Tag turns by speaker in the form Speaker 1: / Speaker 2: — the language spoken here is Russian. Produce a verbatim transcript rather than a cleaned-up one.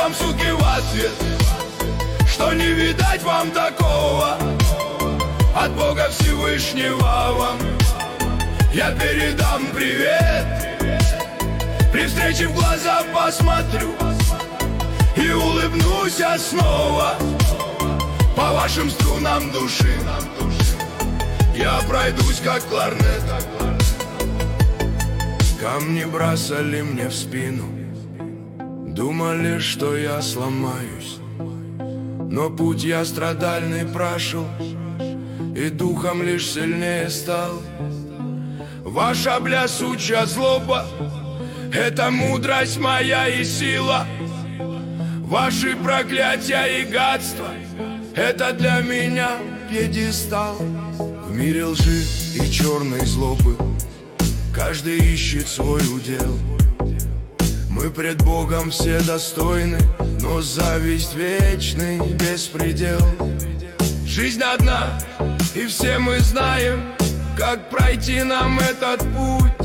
Speaker 1: вам сутки в ответ, что не видать вам такого. От Бога Всевышнего вам я передам привет. При встрече в глаза посмотрю и улыбнусь я снова. По вашим струнам души я пройдусь как кларнет. Камни бросали мне в спину, думали, что я сломаюсь, но путь я страдальный прошел и духом лишь сильнее стал. Ваша блясучая злоба — это мудрость моя и сила. Ваши проклятия и гадства — это для меня пьедестал. В мире лжи и черной злобы каждый ищет свой удел. Мы пред Богом все достойны, но зависть вечный беспредел. Жизнь одна, и все мы знаем, как пройти нам этот путь.